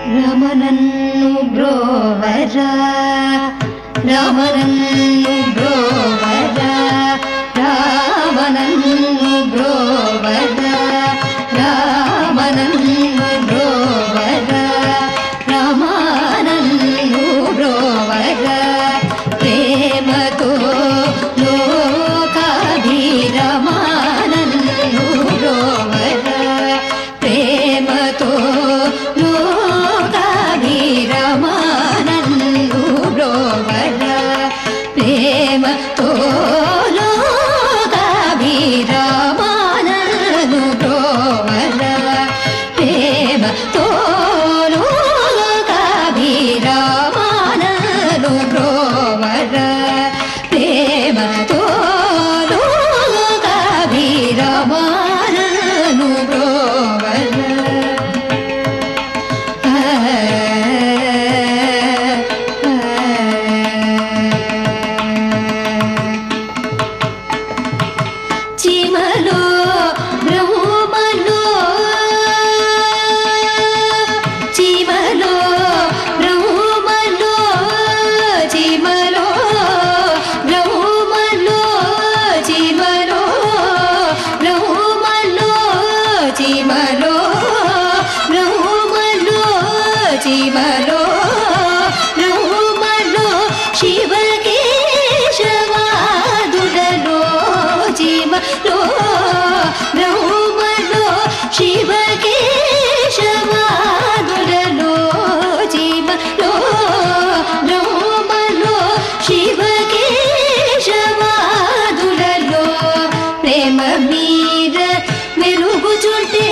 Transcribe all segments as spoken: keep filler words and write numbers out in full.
రమణన్ను బ్రోవరా రమణన్ను బ్రోవరా రామనన్ను బ్రోవరా రామనన్ను బ్రోవరా రమణన్ను బ్రోవరా ప్రేమతో లోకాభిరమణన్ను బ్రోవరా ప్రేమతో లోకాభిరమణన్ను బ్రోవరా ప్రేమతో లోకాభిరమణన్ను బ్రోవరా ప్రేమతో లోకాభిరమణన్ను బ్రోవరా ప్రేమతో లోకాభిరమణన్ను బ్రోవరా చీమలో బ్రహ్మలో చీమలో బ్రహ్మలో చీమలో బ్రహ్మలో చీమలో బ్రహ్మలో చీమలో బ్రహ్మలో చీమలో బ్రహ్మలో శివకేశవాదులలో చీమలో బ్రహ్మలో శివకేశవాదులలో చీమలో బ్రహ్మలో శివకేశవాదులలో ప్రేమ మీద వెలుగుచుంటే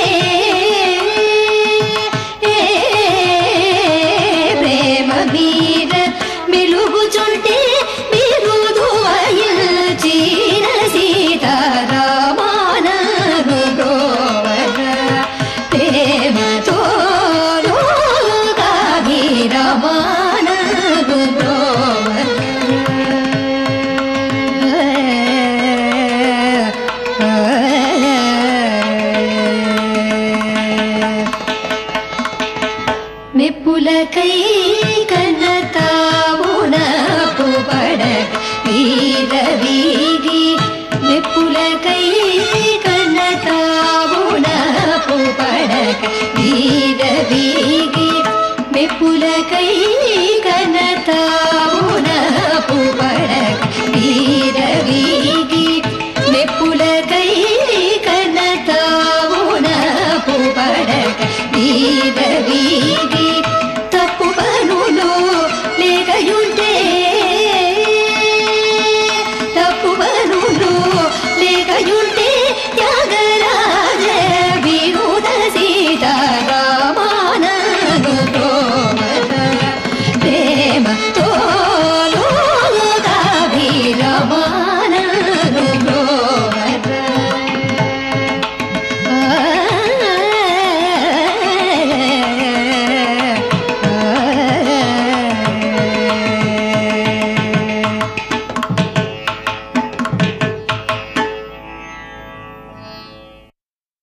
ప్రేమ మీద వెలుగుచుంటే బిరుదువయల్చిన సీతారామనన్ను బ్రోవరా ప్రేమతో లోకాభిరమణన్ను బ్రోవరా మెప్పులకై కన్నతావునపు పడక వీర వీగి మెప్పులకై కన్నతావునపు పడక వీర వీగి మెప్పులకై కన్నతావునపు పడక వీర వీగి మెప్పులకై కన్నతావునపు పడక వీర వీగి తప్పు పనులు లేకయుంటే తప్పు పనులు లేకయుంటే